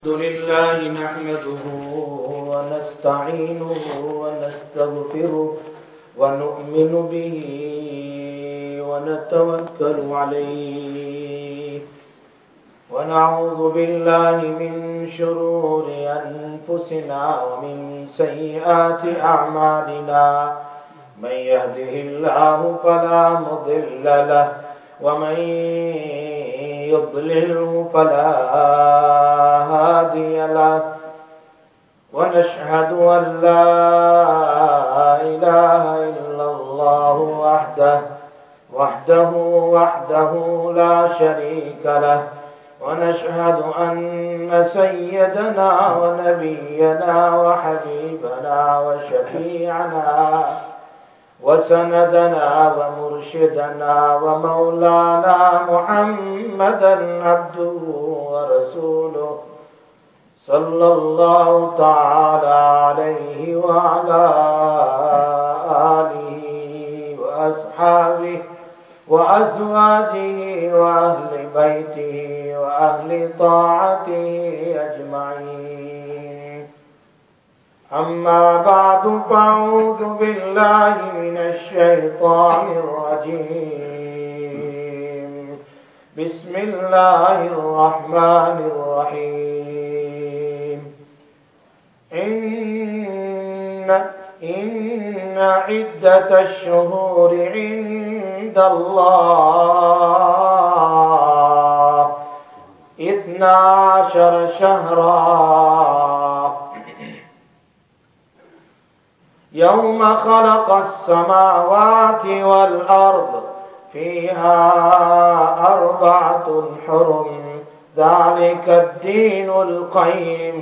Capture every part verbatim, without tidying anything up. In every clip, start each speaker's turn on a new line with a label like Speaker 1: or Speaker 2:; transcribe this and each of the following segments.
Speaker 1: لله نحمده ونستعينه ونستغفره ونؤمن به ونتوكل عليه ونعوذ بالله من شرور أنفسنا ومن سيئات أعمالنا من يهده الله فلا مضل له ومن يضلله فلا هادي له ونشهد أن لا إله إلا الله وحده وحده وحده لا شريك له ونشهد أن سيدنا ونبينا وحبيبنا وشفيعنا وسندنا ومرشدنا ومولانا محمدا عبده ورسوله صلى الله تعالى عليه وعلى آله وأصحابه وأزواجه وأهل بيته وأهل طاعته أجمعين. أما بعد فأعوذ بالله من الشيطان الرجيم. بسم الله الرحمن الرحيم. إن إن عدة الشهور عند الله اثنا عشر شهرا يوم خلق السماوات والأرض فيها أربعة حرم ذلك الدين القيم.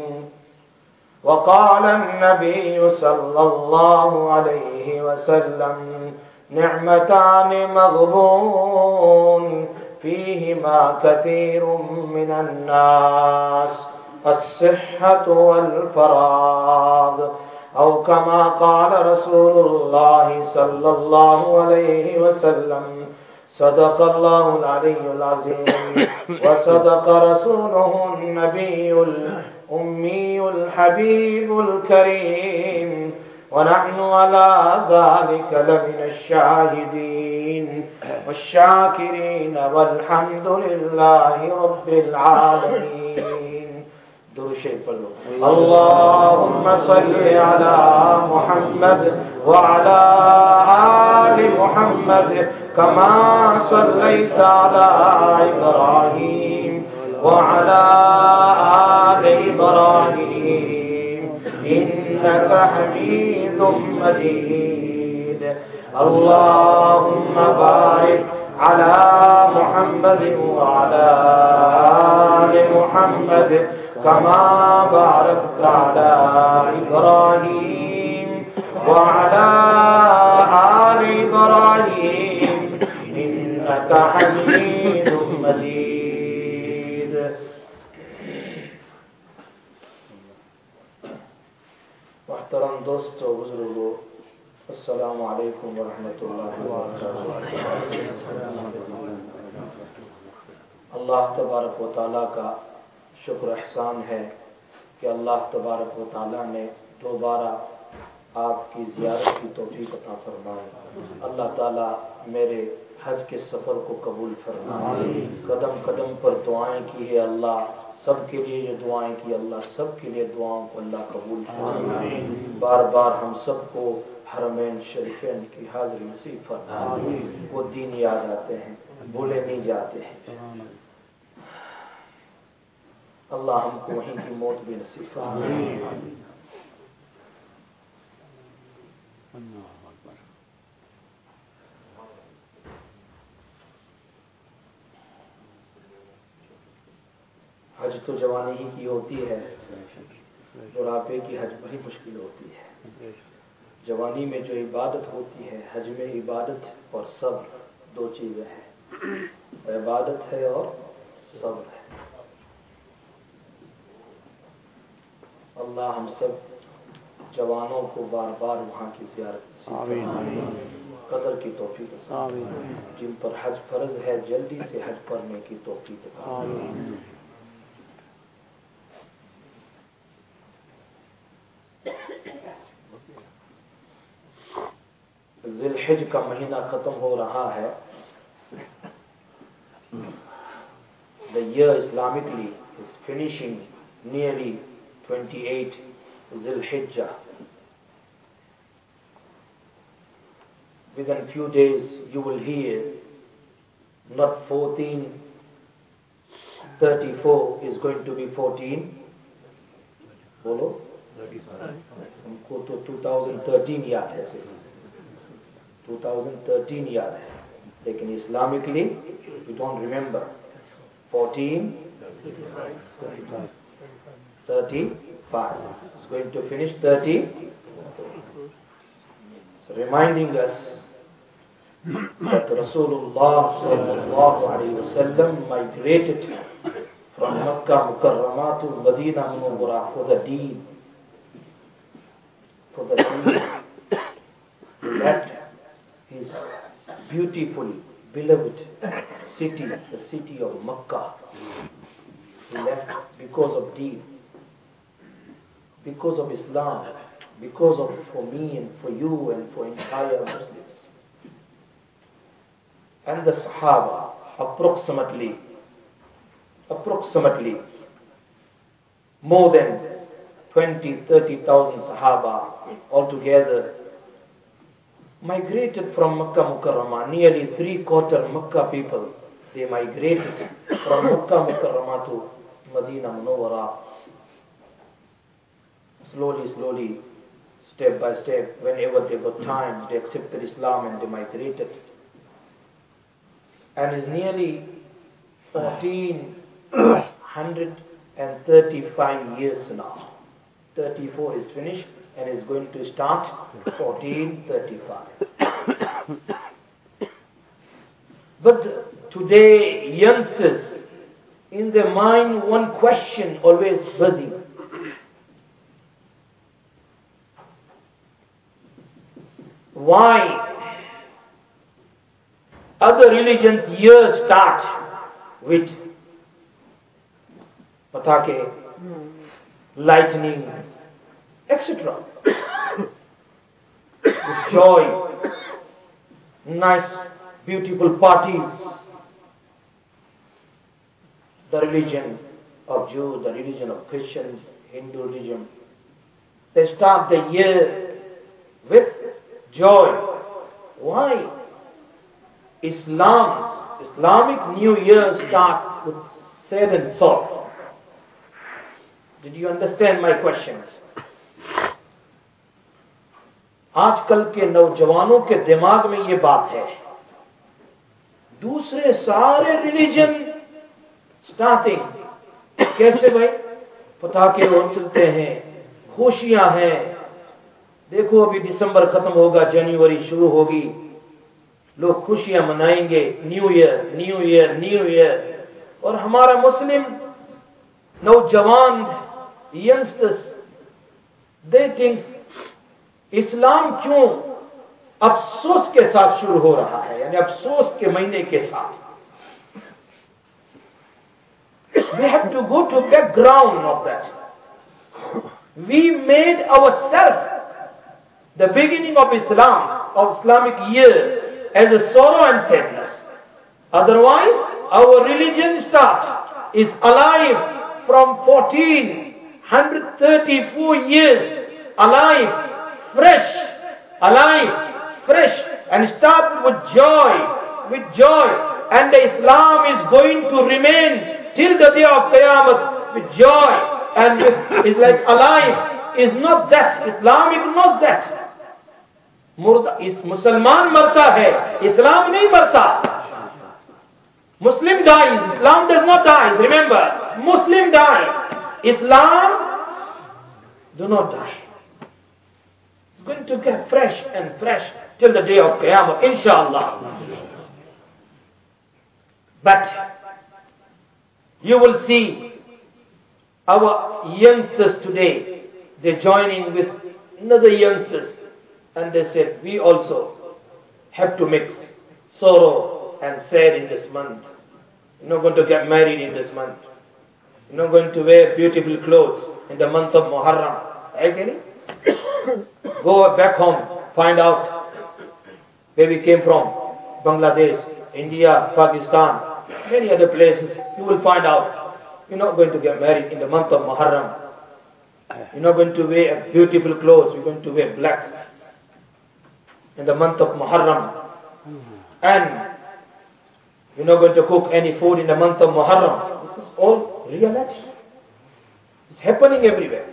Speaker 1: وقال النبي صلى الله عليه وسلم نعمتان مغبون فيهما كثير من الناس الصحة والفراغ أو كما قال رسول الله صلى الله عليه وسلم. صدق الله العلي العظيم وصدق رسوله النبي الأمي الحبيب الكريم ونحن على ذلك لمن الشاهدين والشاكرين والحمد لله رب العالمين. दुरूद पढ़ो. اللهم صل على محمد وعلى آل محمد كما صليت على إبراهيم وعلى آل إبراهيم إنك حميد مجيد. اللهم بارك على محمد وعلى آل محمد كما باركت على إبراهيم وعلى آل إبراهيم إنك حميد مجيد. محترم दोस्तों बुजुर्गों, अस्सलामु अलैकुम व रहमतुल्लाहि व बरकातुहू. अल्लाह तबारक व तआला का शुक्र एहसान है कि अल्लाह तबारक व तआला ने दोबारा आपकी ज़ियारत की तौफीक अता फरमाए. अल्लाह ताला मेरे हज के सफ़र को कबूल फरमाए. कदम कदम पर दुआएं की है अल्लाह, सब के लिए जो दुआएं की अल्लाह सब के लिए दुआओं को अल्लाह कबूल फरमाए. बार बार हम सबको हरमैन शरीफैन की हाज़िरी नसीब फरमाए. वो दिन याद आते हैं, भूले नहीं जाते हैं. अल्लाह हमको वहीं की मौत भी नसीब फरमाए. हज तो जवानी ही की होती है, बुढ़ापे की हज बड़ी मुश्किल होती है. जवानी में जो इबादत होती है, हज में इबादत और सब्र दो चीजें हैं. इबादत है और सब्र है. अल्लाह हम सब जवानों को बार बार वहाँ की ज़ियारत कदर की तौफीक, जिन पर हज फर्ज है जल्दी से हज पढ़ने की तौफीक. ज़िलहिज का महीना खत्म हो रहा है. The year Islamically is finishing nearly twenty-eight Zilhijjah. Within few days you will hear not fourteen thirty-four is going to be fourteen. बोलो. हमको तो twenty thirteen याद है सिर्फ. twenty thirteen याद है. लेकिन Islamically we don't remember. fourteen thirty-five. It's going to finish thirty. So reminding us that Rasulullah sallallahu alaihi wasallam migrated from Makkah Mukarramah to Medina Munawwarah for the deen. For the deen. He left his beautiful, beloved city, the city of Makkah. He left because of deen, because of Islam, because of for me and for you and for entire Muslims. And the Sahaba, approximately, approximately more than twenty, thirty thousand Sahaba altogether migrated from Makkah Mukarramah. Nearly three quarter Makkah people, they migrated from Makkah Mukarramah to Medina Munawwarah. Slowly, slowly, step by step, whenever they got time, they accepted Islam and they migrated. And it's nearly fourteen thirty-five years now. thirty-four is finished and is going to start fourteen thirty-five. But today, youngsters, in their mind, one question always buzzing. Why other religions years start with patake, lightning, et cetera. With joy, nice, beautiful parties. The religion of Jews, the religion of Christians, Hindu religion, they start the year with joy. Why? Islam's Islamic New Year start with sad and sorrow. Did you understand my questions? आजकल के नौजवानों के दिमाग में ये बात है. दूसरे सारे रिलीजन स्टार्टिंग कैसे भाई? पटाखे और चलते हैं, खुशियां हैं. देखो अभी दिसंबर खत्म होगा, जनवरी शुरू होगी, लोग खुशियां मनाएंगे. New year, new year, new year. और हमारा मुस्लिम नौजवान यंगस्टर्स, दे थिंक इस्लाम क्यों अफसोस के साथ शुरू हो रहा है, यानी अफसोस के महीने के साथ. We have to go to background of that. We made ourselves the beginning of Islam, of Islamic year, as a sorrow and sadness. Otherwise, our religion start is alive from fourteen thirty-four years, alive, fresh, alive, fresh, and start with joy, with joy. And the Islam is going to remain till the day of Qiyamah with joy and with, is like alive. Is not that. Islam ignores that. मुर्दा इस मुसलमान मरता है, इस्लाम नहीं मरता. Muslim dies, Islam does not die. Remember, Muslim dies, Islam do not die. It's going to get fresh and fresh till the day of Qiyamah, inshallah. But you will see our youngsters today, they're joining with another youngsters, and they said, we also have to mix sorrow and sad in this month. You're not going to get married in this month. You're not going to wear beautiful clothes in the month of Muharram. Are you getting? Go back home, find out where we came from, Bangladesh, India, Pakistan, many other places, you will find out you're not going to get married in the month of Muharram. You're not going to wear beautiful clothes, you're going to wear black in the month of Muharram. And you're not going to cook any food in the month of Muharram. It is all reality. It's happening everywhere.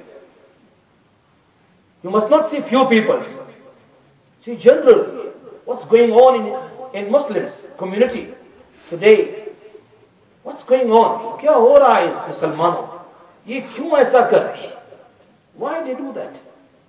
Speaker 1: You must not see few people. See general, what's going on in, in Muslims community today. What's going on? क्या हो रहा है इस मुसलमानों? ये क्यों ऐसा कर रहे हैं? Why they do that?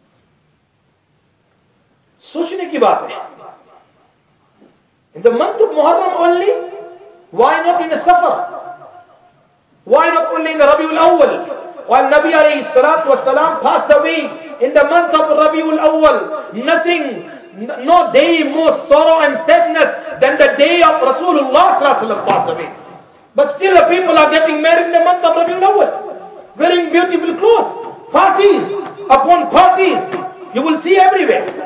Speaker 1: सोचने की बात है. In the month of Muharram only? Why not in the Safar? Why not only in the Rabiul Awwal? While Nabi alayhi salatu wasalam passed away in the month of Rabiul Awwal, nothing, no day more sorrow and sadness than the day of Rasulullah sallallahu alaihi wasallam passed away. But still the people are getting married in the month of Rabiul Awwal, wearing beautiful clothes, parties upon parties. You will see everywhere.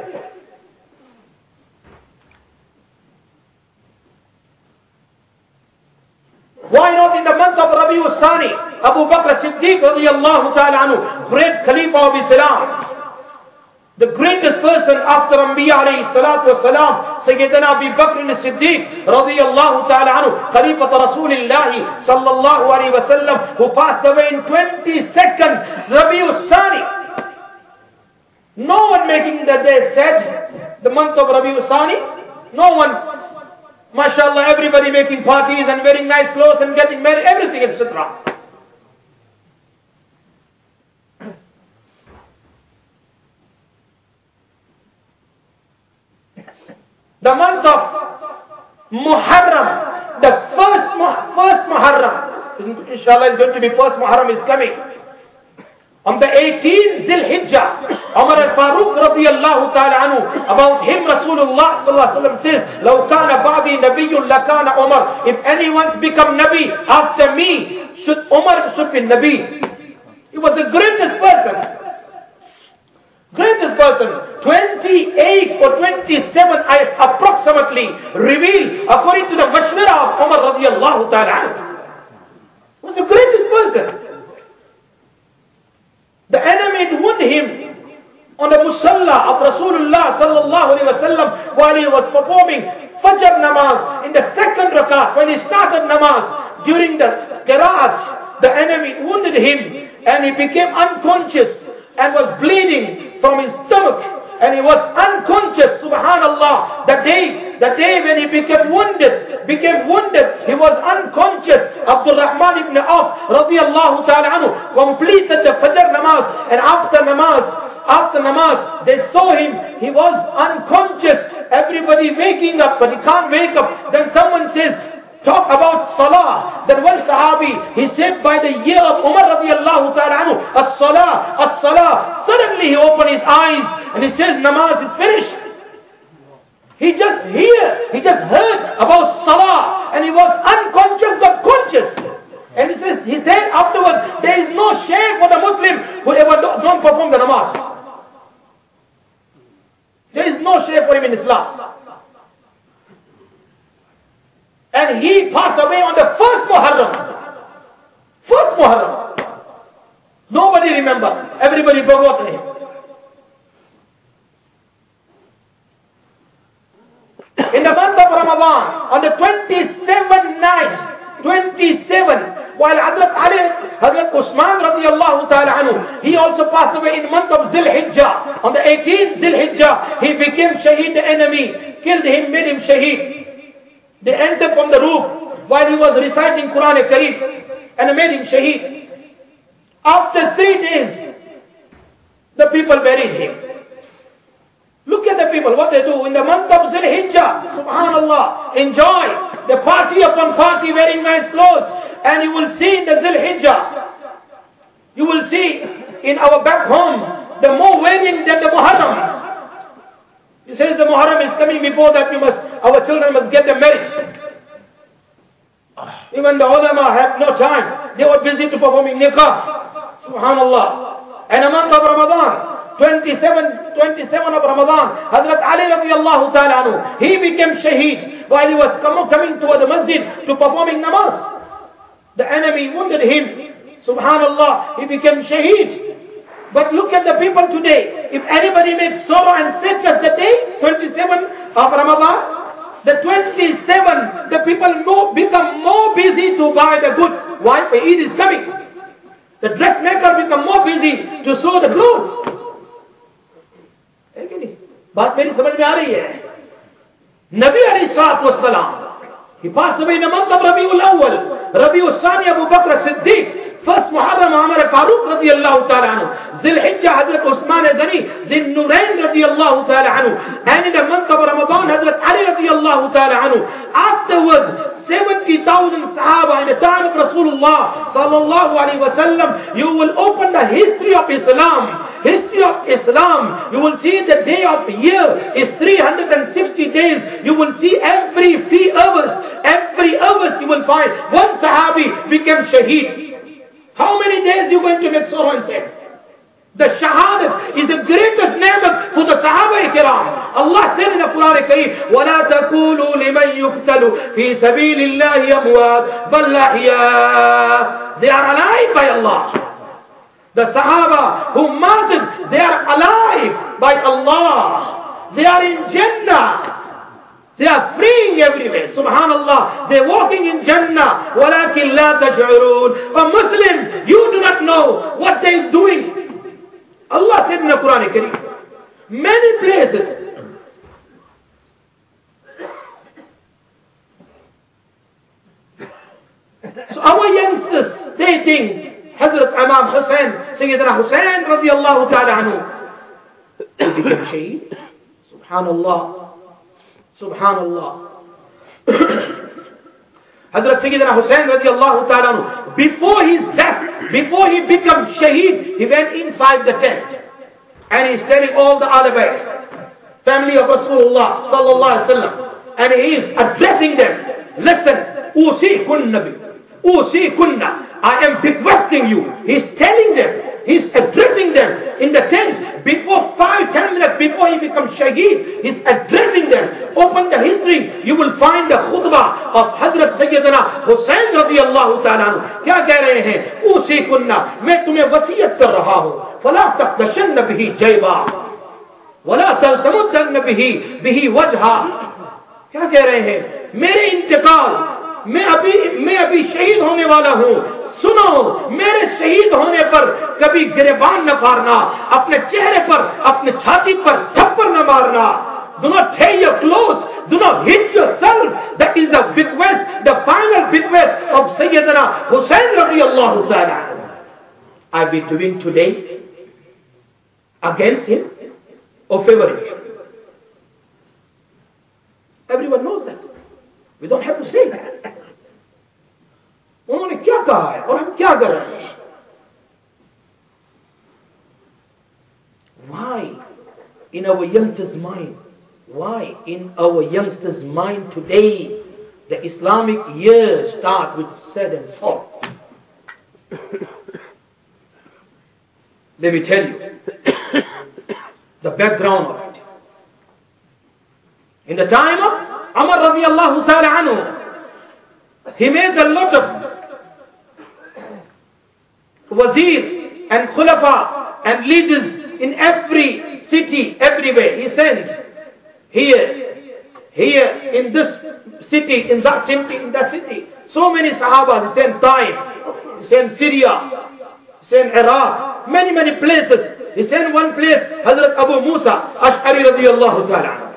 Speaker 1: Why not in the month of Rabiul Sani? Abu Bakr Siddiq radiyallahu ta'ala anhu, great Khalifa of Islam, the greatest person after Anbiya alayhi salatu wasalam, Sayyidina Abu Bakr Siddiq radiyallahu ta'ala anhu, Khalifat Rasulullah sallallahu alayhi wa sallam, who passed away in twenty-second Rabiul Sani. No one making that day sad, the month of Rabiul Sani. No one. MashaAllah, everybody making parties and wearing nice clothes and getting married, everything, et cetera. The month of Muharram, the first, first Muharram, inshallah is going to be first Muharram is coming. On the eighteenth Zil Hijjah, Umar al-Faruq radiyallahu ta'ala anhu, about him Rasulullah sallallahu alaihi wasallam says, لَوْ كَانَ بَعْدِي نَبِيٌّ لَكَانَ Umar. If anyone become Nabi after me, should Umar should be Nabi. He was the greatest person. Greatest person. twenty-eight or twenty-seven ayat approximately revealed according to the mashwara of Umar radiyallahu ta'ala anhu. He was the greatest person. The enemy wound him on the musalla of Rasulullah sallallahu alaihi wasallam while he was performing Fajr namaz in the second rakat. When he started namaz during the qira'at, the enemy wounded him and he became unconscious and was bleeding from his stomach. And he was unconscious, subhanallah. The day, the day when he became wounded, became wounded, he was unconscious. Abdul Rahman ibn Auf, radiyallahu ta'ala anhu, completed the Fajr namaz. And after namaz, after namaz, they saw him, he was unconscious. Everybody waking up, but he can't wake up. Then someone says, talk about salah. Then one sahabi, he said by the year of Umar radiallahu ta'ala anhu, as-salah, as-salah. Suddenly he opened his eyes and he says, namaz is finished. He just heard, he just heard about salah and he was unconscious but conscious. And he says, he said afterwards, there is no shame for the Muslim who ever don't perform the namaz. There is no shame for him in Islam. And he passed away on the first Muharram. First Muharram. Nobody remember. Everybody forgot him. In the month of Ramadan, on the twenty-seventh night, twenty-seven, while Hazrat Ali, Hazrat Usman radiallahu ta'ala anhu, he also passed away in the month of Zil Hijjah. On the eighteenth Zil Hijjah, he became shaheed, the enemy killed him, made him shaheed. They entered from the roof while he was reciting Quran al-Kareem and made him shaheed. After three days, the people buried him. Look at the people, what they do in the month of Zil Hijjah. Subhanallah, enjoy the party upon party, wearing nice clothes. And you will see in the Zil Hijjah, you will see in our back home, the more weddings than the Muharram. He says the Muharram is coming, before that we must, our children must get them married. Even the ulama have no time. They were busy to performing nikah. Subhanallah. And a month of Ramadan, twenty-seven, twenty-seven of Ramadan, Hazrat Ali radiallahu ta'ala anhu, he became shaheed while he was coming toward the masjid to performing namaz. The enemy wounded him. Subhanallah, he became shaheed. But look at the people today. If anybody makes sorrow and sadness the day, twenty-seven of Ramadan, the twenty-seven, the people more, become more busy to buy the goods. Why? For Eid is coming. The dressmaker become more busy to sew the clothes. बात मेरी समझ में आ रही है? नबी अलैहिस्सलाम, he passed away in the month of Rabiul Awwal, Rabiul Thani, Abu Bakr Siddiq. First Muharram, Umar Farooq radiyallahu ta'ala anhu. Zil Hijjah, Hazrat Usman Ghani. Zil Nurayn radiyallahu ta'ala anhu. And in the month of Ramadan, Hazrat Ali radiyallahu ta'ala anhu. Afterwards, seventy thousand Sahaba in the time of Rasulullah sallallahu alayhi wa sallam. You will open the history of Islam. History of Islam. You will see the day of year is three hundred sixty days. You will see every few hours, every hours you will find one Sahabi became shaheed. How many days you going to make sorrow and sad? The shahadat is the greatest ni'mat for the Sahaba Ikram. Allah said in the Quran Kareem, وَلَا تَقُولُوا لِمَنْ يُقْتَلُ فِي سَبِيلِ اللَّهِ أَمْوَاتٌ بَلْ أَحْيَاءٌ. They are alive by Allah. The Sahaba who martyred, they are alive by Allah. They are in Jannah. They are freeing everywhere. Subhanallah. They are walking in Jannah. وَلَكِنْ لَا تَشْعُرُونَ. A Muslim, you do not know what they are doing. Allah said in the Quran Kareem, many places. So our youngsters, they think Hazrat Imam Hussain, Sayyidina Hussain radiallahu ta'ala anhu, he became shaheed. Subhanallah. Subhanallah. Hazrat Sayyidina Hussain radiallahu ta'ala anhu, before his death, before he became shaheed, he went inside the tent and he's telling all the other family of Rasulullah sallallahu alaihi wasallam, and he is addressing them. Listen, usikunna nabi, usikunna, I am bequesting you. He's telling them, he's addressing them in the tent. Before five, ten minutes before he becomes shaheed, he's addressing them. Open the history, you will find the khutbah of Hazrat Sayyidina Hussain radiyallahu ta'ala anhu. क्या कह रहे हैं? उसीकुन्ना, मैं तुम्हें वसीयत कर रहा हूँ. फला तख्तशन बिही जैबा, वला तलतमुद्दन बिही बिही वजहा. क्या कह रहे हैं? मेरे इंतकाल, मैं अभी मैं अभी शहीद होने वाला हूँ. सुनो, मेरे शहीद होने पर कभी गिरेबान न मारना, अपने चेहरे पर, अपने छाती पर थप्पड़ न मारना. Do not tear your clothes. Do not hit yourself. That is the bequest, the final bequest of Sayyidina Hussain radiyallahu ta'ala. Are we doing today against him or favoring him? Everyone knows that. We don't have to say that. उन्होंने क्या कहा है और हम क्या कर रहे हैं? Why in our youngsters' mind? Why in our youngsters' mind today the Islamic years start with sad and sorrow? Let me tell you the background of it. In the time of Umar radiyallahu ta'ala anhu, he made a lot of wazir and khulafa and leaders in every city, everywhere. He sent here, here in this city, in that city, in that city. So many Sahabas. He sent Taif, he sent Syria, he sent Iraq, many, many places. He sent one place, Hazrat Abu Musa Ash'ari radiyallahu ta'ala.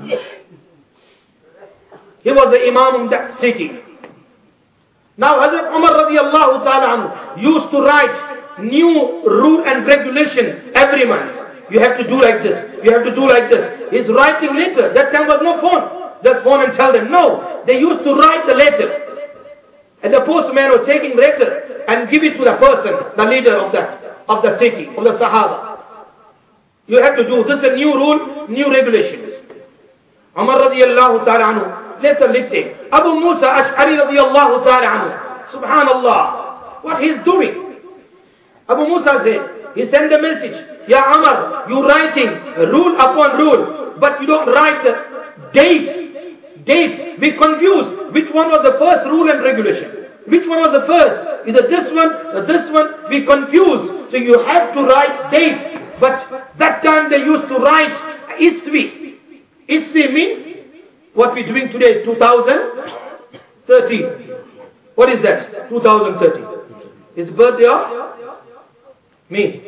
Speaker 1: He was the Imam in that city. Now Hazrat Umar radiyallahu ta'ala used to write new rule and regulation every month. You have to do like this. You have to do like this. He's writing letter. That time was no phone. Just phone and tell them. No. They used to write the letter. And the postman was taking letter and give it to the person, the leader of the, of the city, of the Sahaba. You have to do this is a new rule, new regulations. Umar radiyallahu ta'ala anhu letter written. Abu Musa Ash'ari radiyallahu ta'ala anhu. Subhanallah. What he's doing. Abu Musa said, He sent a message. Ya Umar, you writing rule upon rule, but you don't write the date. Date. We confused which one was the first rule and regulation. Which one was the first? Either this one or this one. We confused. So you have to write date. But that time they used to write Iswi. Iswi means what we're doing today, two thousand thirteen. What is that? two thousand thirteen. Is birthday of me.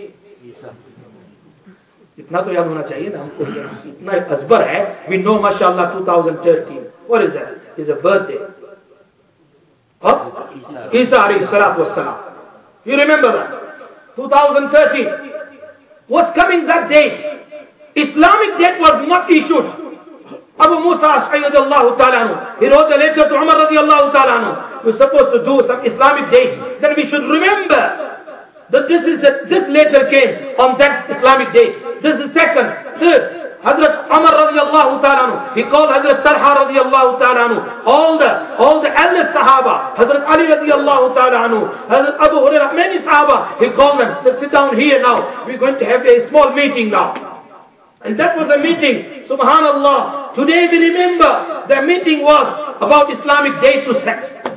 Speaker 1: इतना तो याद होना चाहिए ना हमको, इतना असबर है. We know mashallah two thousand thirteen. What is that? It's a birthday of Isa alayhi salatu wassalam. You remember that? two thousand thirteen. What's coming that date? Islamic date was not issued. Abu Musa Ash'ari ta'ala anhu, he wrote a letter to Umar radiallahu ta'ala anhu. We're supposed to do some Islamic date. Then we should remember that this is a, this letter came on that Islamic date. This is second, third. Hazrat Umar radiallahu ta'ala anhu, he called Hazrat Talha radiallahu ta'ala anhu, all the all the eldest Sahaba, Hazrat Ali radiallahu ta'ala anhu, Hazrat Abu Hurairah, many Sahaba, he called them, said, sit down here now, we're going to have a small meeting now. And that was a meeting, subhanallah. Today we remember the meeting was about Islamic day to set.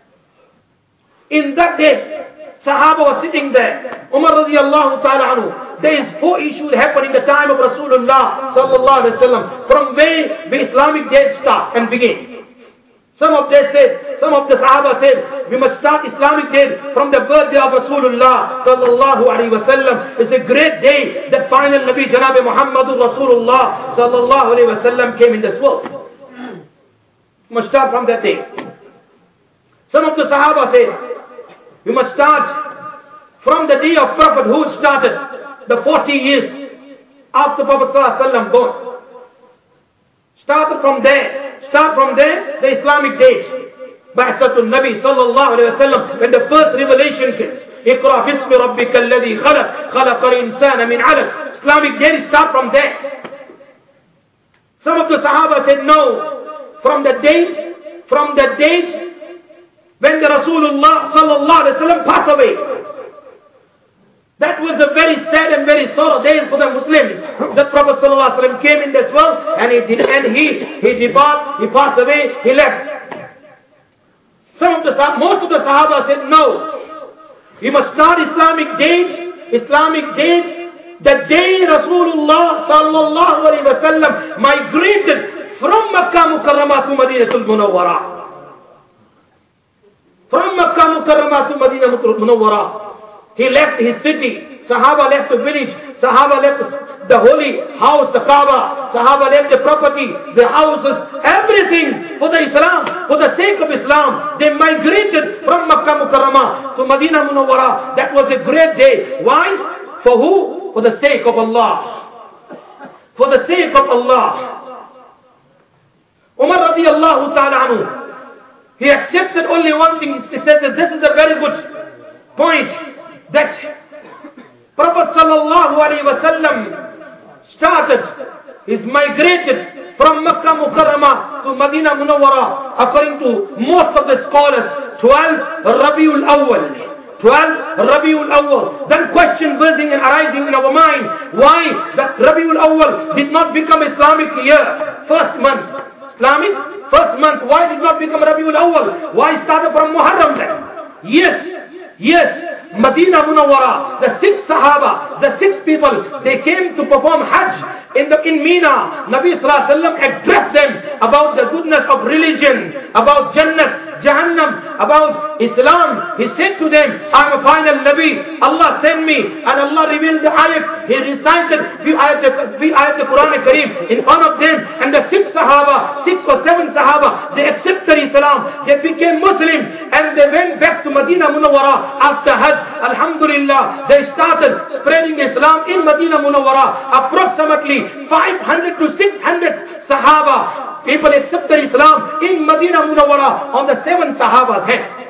Speaker 1: In that day, Sahaba was sitting there. Umar radiallahu ta'ala anhu. There is four issues happen in the time of Rasulullah sallallahu alaihi wasallam. From where the Islamic day start and begin. Some of them said, some of the Sahaba said, we must start Islamic day from the birthday of Rasulullah sallallahu alaihi wasallam. It's a great day that final Nabi Janab Muhammadur Rasulullah sallallahu alaihi wasallam came in this world. We must start from that day. Some of the Sahaba said, we must start from the day of prophethood started, the forty years after Prophet sallallahu alaihi wasallam born. Started from there. Start from there, the Islamic date. Ba'asatul Nabi sallallahu alayhi wa sallam, when the first revelation comes. Iqra bismi rabbika alladhi khalaq, khalaqal insana min alaq. Islamic date start from there. Some of the Sahaba said no. From the date, from the date when the Rasulullah sallallahu alayhi wa sallam passed away. That was a very sad and very sorrow days for the Muslims. The Prophet ﷺ came in this world and he did, and he he departed, he passed away, he left. Some of the most of the Sahaba said no. We must start Islamic date, Islamic date, the day Rasulullah sallallahu alaihi wasallam migrated from Makkah Mukarramah to Madinatul Munawwarah. From Makkah Mukarramah to Madinatul Munawwarah. He left his city. Sahaba left the village. Sahaba left the holy house, the Kaaba. Sahaba left the property, the houses, everything for the Islam, for the sake of Islam. They migrated from Makkah Mukarramah to Madinah Munawwarah. That was a great day. Why? For who? For the sake of Allah. For the sake of Allah. Umar radiallahu ta'ala anhu, he accepted only one thing. He said that this is a very good point. That Prophet sallallahu alaihi wasallam started, is migrated from Makkah Mukarramah to Madinah Munawwarah, according to most of the scholars, twelve Rabiul Awwal. twelve Rabiul Awwal. Then question bursting and arising in our mind, why that Rabiul Awwal did not become Islamic year, first month. Islamic first month, why did not become Rabiul Awwal? Why started from Muharram then? Yes, yes. Madinah Munawwarah, the six Sahaba, the six people, they came to perform Hajj in the in Mina. Nabi Sallallahu Alaihi Wasallam addressed them about the goodness of religion, about Jannah, Jahannam, about Islam. He said to them, I am a final Nabi. Allah sent me, and Allah revealed the ayat. He recited few ayat of Quran Kareem in front of them, and the six Sahaba, six or seven Sahaba, they accepted Islam. They became Muslim, and they went back to Madinah Munawwarah after Hajj. Alhamdulillah, they started spreading Islam in Madinah Munawwarah. Approximately five hundred to six hundred Sahaba, people accepted Islam in Madinah Munawwarah on the seven Sahaba's head.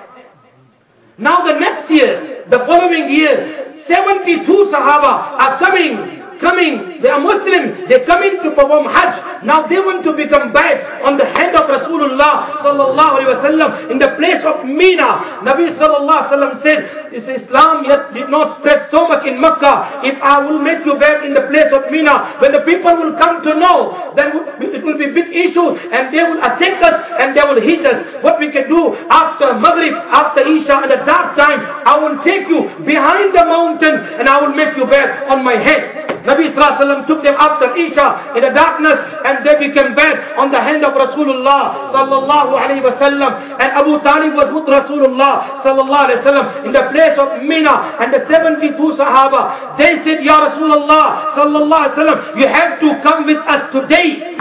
Speaker 1: Now the next year, the following year, seventy-two Sahaba are coming coming, they are Muslims, they come in to perform Hajj. Now they want to become bad on the hand of Rasulullah sallallahu alaihi wasallam in the place of Mina. Nabi sallallahu alaihi wasallam said, "This Islam yet did not spread so much in Makkah. If I will make you bad in the place of Mina, when the people will come to know, then it will be a big issue, and they will attack us and they will hit us. What we can do after Maghrib, after Isha, at the dark time, I will take you behind the mountain and I will make you bad on my head." Nabi sallallahu alaihi wasallam took them after Isha in the darkness, and they became bad on the hand of Rasulullah sallallahu alaihi wasallam. And Abu Talib was with Rasulullah sallallahu alaihi wasallam in the place of Mina, and the seventy-two Sahaba, they said, "Ya Rasulullah sallallahu alaihi wasallam, you have to come with us today."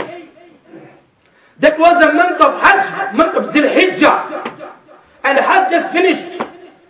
Speaker 1: That was the month of Hajj, month of Zil Hijjah, and Hajj just finished.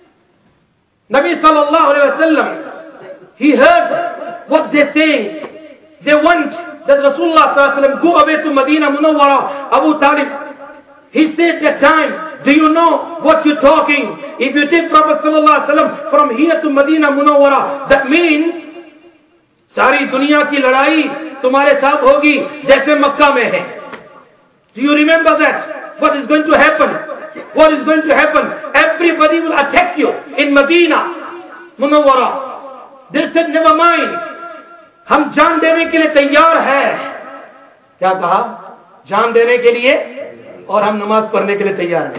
Speaker 1: Nabi sallallahu alaihi wasallam, he heard what they're saying. They want that Rasulullah sallallahu alaihi wasallam go away to Medina Munawwara. Abu Talib, he said that time, "Do you know what you're talking? If you take Prophet sallallahu alaihi wasallam from here to Medina Munawwara, that means सारी दुनिया की लड़ाई तुम्हारे साथ होगी जैसे मक्का में है." Do you remember that? What is going to happen? What is going to happen? Everybody will attack you in Medina Munawwara. They said, "Never mind. हम जान देने के लिए तैयार हैं." क्या कहा? जान देने के लिए, और हम नमाज पढ़ने के लिए तैयार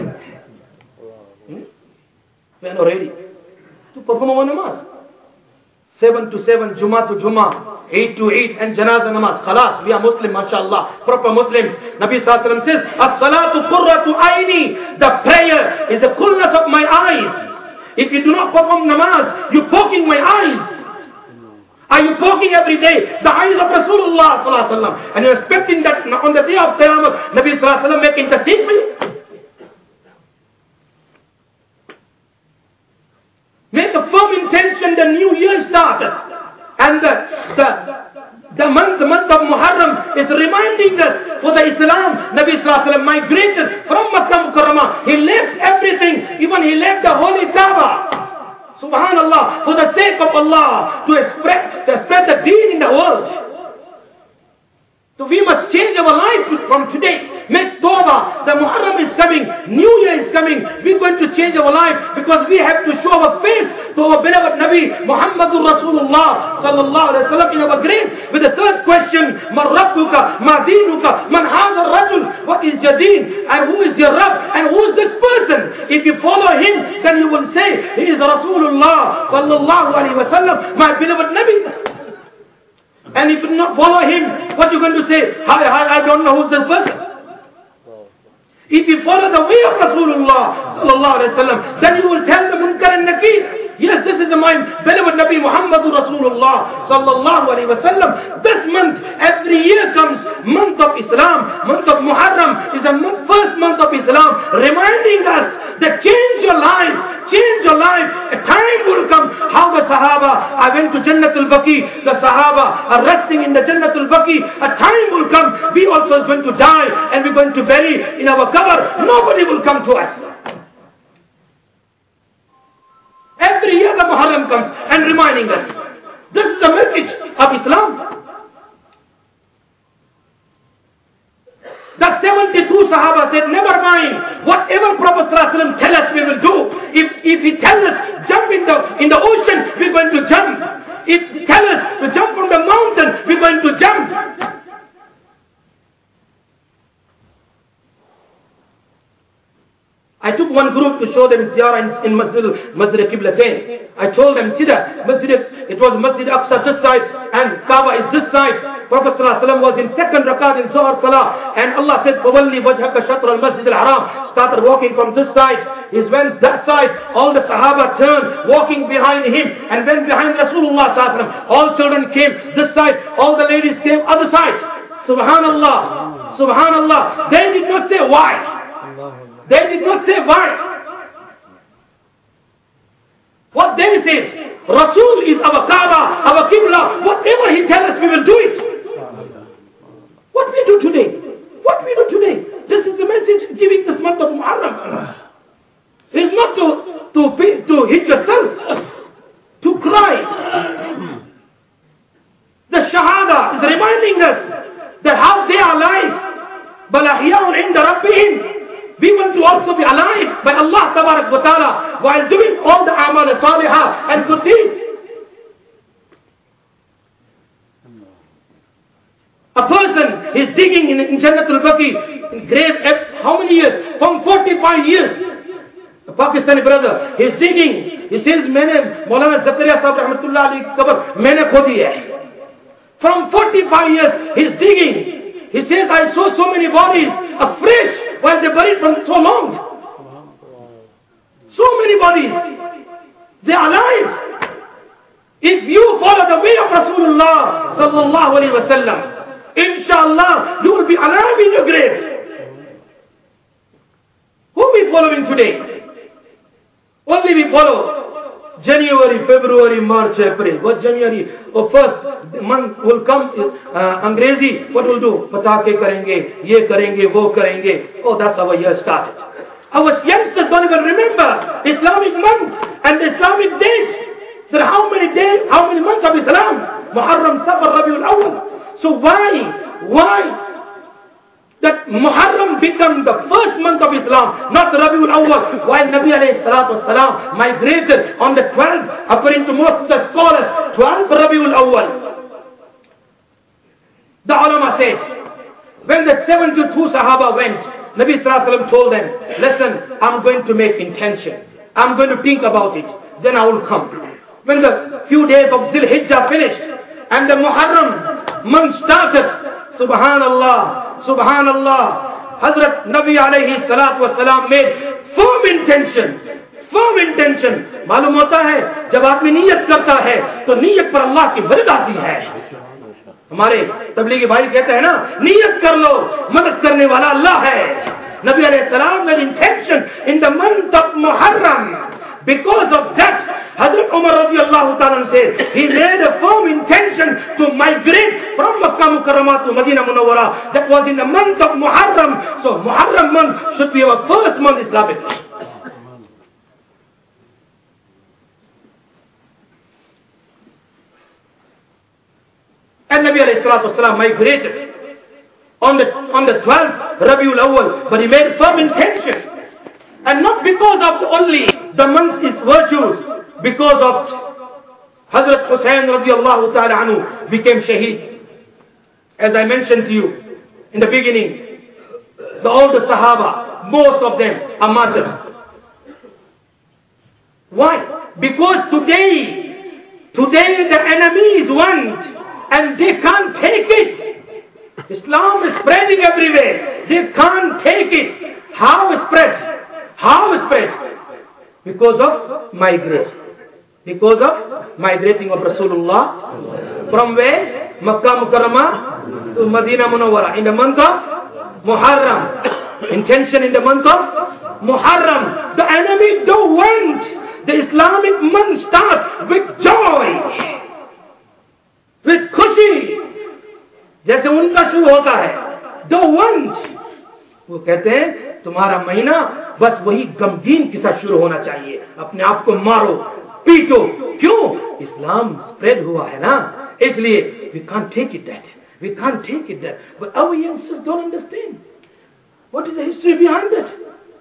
Speaker 1: हैं. We are ready to perform our namaz. Seven to seven, Juma to Juma, eight to eight, and Janazah namaz. Khalas, we are Muslim, mashallah, proper Muslims. Nabi sallallahu alaihi wasallam says, "As-salatu qurratu aini." The prayer is the coolness of my eyes. If you do not perform namaz, you're poking my eyes. Are you poking every day the eyes of Rasulullah sallallahu alaihi wasallam, and you're expecting that on the day of Qiyamah, Nabi sallallahu alaihi wasallam make intercede for you? Make a firm intention. The new year started, and the the the month the month of Muharram is reminding us for the Islam. Nabi sallallahu alaihi wasallam migrated from Makkah Mukarramah. He left everything, even he left the holy Kaaba. Subhanallah, for the sake of Allah, to spread, to spread the deen in the world. So we must change our life from today. Make tawbah. The Muharram is coming. New Year is coming. We're going to change our life because we have to show our face to our beloved Nabi Muhammadur Rasulullah sallallahu alaihi wasallam in our grave with the third question: Man Rabbuka, Ma Dinuka, Man Hadha Rajul. What is your deen and who is your Rabb and who is this person? If you follow him, then you will say he is Rasulullah sallallahu alaihi wasallam, my beloved Nabi. And if you do not follow him, what are you going to say? I, I, I don't know who's this person. If you follow the way of Rasulullah sallallahu alaihi wasallam, then you will tell the Munkar and Nakir, yes, this is my beloved Nabi Muhammadur Rasulullah sallallahu alaihi wasallam. This month, every year comes month of Islam. Month of Muharram is the first month of Islam, reminding us that change your life, change your life. A time will come. How the Sahaba, I went to Jannatul Baqi. The Sahaba are resting in the Jannatul Baqi. A time will come. We also is going to die and we're going to bury in our cover. Nobody will come to us. Every year the Muharram comes and reminding us. This is the message of Islam. That seventy-two Sahaba said, "Never mind, whatever Prophet ﷺ tell us, we will do. If, if he tells us, jump in the, in the ocean, we're going to jump. If he tells us to jump from the mountain, we're going to jump." I took one group to show them ziyarah in, in Masjid, Masjid Qiblatain. I told them, see that Masjid, it was Masjid Aqsa this side and Kaaba is this side. Prophet ﷺ was in second rakat in Zohar Salah, and Allah said, فَوَلِّ وَجْهَكَ شَطْرَ الْمَسْجِدِ الْحَرَامِ. Started walking from this side. He went that side. All the Sahaba turned, walking behind him, and went behind Rasulullah ﷺ. All children came this side. All the ladies came other side. Subhanallah. Subhanallah. They did not say why. They did not say why. What they said, Rasul is our Kaaba, our Qibla. Whatever he tells us, we will do it. What we do today? What we do today? This is the message giving this month of Muharram. It's not to, to, to hit yourself, to cry. The
Speaker 2: to also be alive by Allah Tabarak wa Ta'ala while doing all the amal salihah and good deeds. A person is digging in, in Jannatul Baqi in grave how many years? From forty-five years. A Pakistani brother, he is digging. He says, "Maine Maulana Zakaria Sahib Rahmatullah Ali kabar maine khodi hai." From forty-five years, he is digging. He says, "I saw so many bodies afresh while they buried from so long. So many bodies. They are alive. If you follow the way of Rasulullah sallallahu alaihi wasallam, inshallah, you will be alive in your grave." Who are we following today? Only we follow January, February, March, April. What January or first month will come, uh, Angrezi, what will do? Patake karenge, ye karenge, wo karenge. Oh, that's our year started. Our youngsters don't even remember Islamic month and Islamic date. There are how many days, how many months of Islam? Muharram, Safar, Rabiul Awwal. So why, why that Muharram become the first month of Islam, not Rabiul Awwal, while Nabi alayhi salatu wasalam migrated on the twelfth, according to most of the scholars, twelfth Rabiul Awwal. The ulama said, when the seventy-two Sahaba went, Nabi sallallahu alayhi wa sallam told them, "Listen, I'm going to make intention. I'm going to think about it. Then I will come." When the few days of Zil Hijjah finished and the Muharram month started, Subhanallah, Subhanallah, Hazrat Nabi alayhi salatu wasalam made firm intention, firm intention. मालूम होता है जब आदमी नियत करता है तो नियत पर अल्लाह की मदद आती है. हमारे तबलीगी भाई कहते हैं ना, नियत कर लो, मदद करने वाला अल्लाह है. Nabi alayhi salam made intention in the month of Muharram. Because of that, Hazrat Umar radiallahu ta'ala said, he made a firm intention to migrate from Makkah Mukarramah to Medina Munawwara. That was in the month of Muharram. So Muharram month should be our first month Islamically. And Nabi alayhi salatu wasalam migrated on the, on the twelfth Rabiul Awwal, but he made firm intention. And not because of the only the month is virtues, because of Hazrat Hussain radiallahu ta'ala anhu became shaheed. As I mentioned to you in the beginning, the older Sahaba, most of them are martyred. Why? Because today, today the enemies want and they can't take it. Islam is spreading everywhere. They can't take it. How it spread? How it spread? Because of migration. Because of migrating of Rasulullah from where? Makkah Mukarramah to Medina Munawwara in the month of Muharram. Intention in the month of Muharram. The enemy don't want the Islamic month start with joy, with khushi. जैसे उनका शुरू होता है. Don't want. वो कहते हैं तुम्हारा महीना बस वही गमगीन के साथ शुरू होना चाहिए. अपने आप को मारो, पीटो. क्यों? इस्लाम स्प्रेड हुआ है ना, इसलिए we can't take it that. We can't take it that. But our youngsters don't understand. What is the history behind it?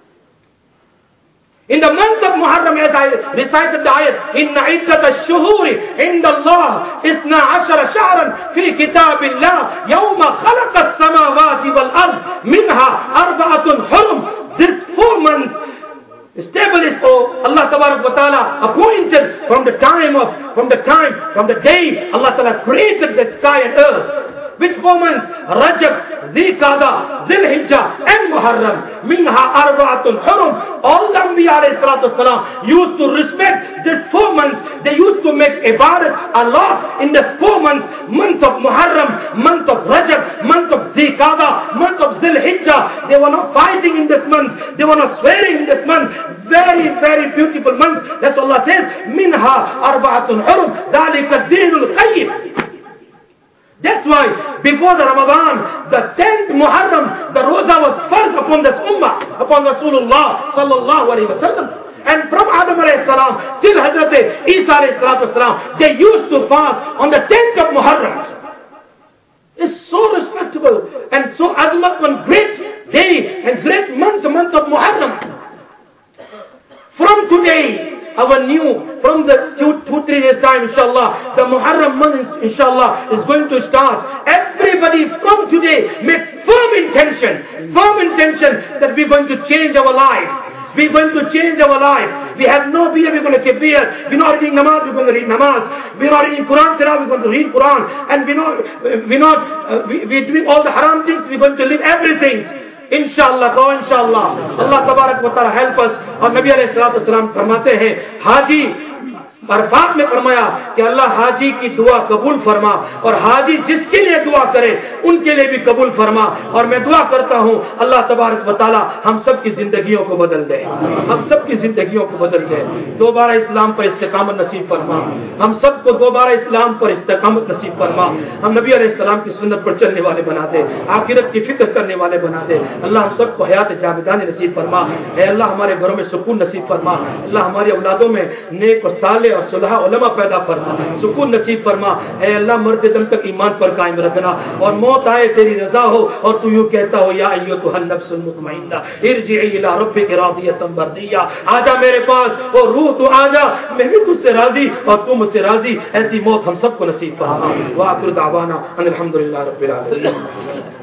Speaker 2: In the month of Muharram, as I recited the ayat, إِنَّ عِدَّةَ الشُّهُورِ عِنْدَ اللَّهِ إِثْنَا عَشَرَ شَهْرًا فِي كِتَابِ اللَّهِ يَوْمَ خَلَقَ السَّمَاوَاتِ وَالْأَرْضِ مِنْهَا أَرْبَعَةٌ حُرُمٌ. These four months established, or Allah Tabarak wa Ta'ala appointed from the time of, from the time, from the day Allah Ta'ala created the sky and earth. Which four months? Rajab, Dhul-Qa'dah, Zil-Hijjah and Muharram. Minha arba'atun hurum. All the Anbiya alayhi salatu wasalam used to respect these four months. They used to make ibadat a lot in the four months. Month of Muharram, month of Rajab, month of Dhul-Qa'dah, month of Zil-Hijjah. They were not fighting in this month. They were not swearing in this month. Very, very beautiful months. That's what Allah says. Minha arba'atun hurum. Dhalika ad-dinul qayyim. That's why before the Ramadan, the tenth Muharram, the Roza was first upon this Ummah, upon Rasulullah sallallahu alayhi wa sallam. And from Adam alayhi salam till Hazrat Isa alayhi salatu wasalam, they used to fast on the tenth of Muharram. It's so respectable and so azmat and great day and great month, the month of Muharram. From today, our new, from the two, two, three days time, inshallah, the Muharram month, inshallah, is going to start. Everybody from today make firm intention, firm intention that we're going to change our life. We're going to change our life. We have no beer, we're going to keep beer. We're not reading namaz, we're going to read namaz. We're not reading Quran, we're going to read Quran. And we're not, we're not, uh, we, we're doing all the haram things, we're going to leave everything. Inshallah, go inshallah. Allah tabarak wa ta'ala help us. और नबी अलैहि सल्लल्लाहु अलैहि वसल्लम फरमाते हैं, हाजी अरफात में फरमाया कि अल्लाह हाजी की दुआ कबूल फरमा, और हाजी जिसके लिए दुआ करे उनके लिए भी कबूल फरमा। और मैं दुआ करता हूँ अल्लाह तबारक व तआला हम सब की जिंदगियों को बदल दे, हम सब की जिंदगियों को बदल दे। दोबारा इस्लाम पर इस्तिकामत नसीब फरमा, हम सबको दोबारा इस्लाम पर इस्तिकामत नसीब फरमा। हम नबी अलैहिस्सलाम की सुन्नत पर चलने वाले बना दे, आखिरत की फिक्र करने वाले बना दे। अल्लाह हम सबको हयात जावेदानी नसीब फरमा। ऐ अल्लाह हमारे घरों में सुकून नसीब फरमा। अल्लाह हमारी औलादों में नेक और साले और सुलह उलमा पैदा फरमा, सुकून नसीब फरमा। ऐ अल्लाह मरते दम तक ईमान पर कायम रखना, और मौत आए तेरी रजा हो और तू यूं कहता हो, या अय्युहन नफ्सुल मुतमइन्ना इरजिई इला रब्बिक रादियतन मर्दिया। आजा मेरे पास, और रूह तू आजा, मैं भी तुझसे राजी और तू मुझसे राजी। ऐसी मौत हम सबको नसीब फरमा। व आखिर दावाना अनिल हम्दुलिल्लाहि रब्बिल आलमीन।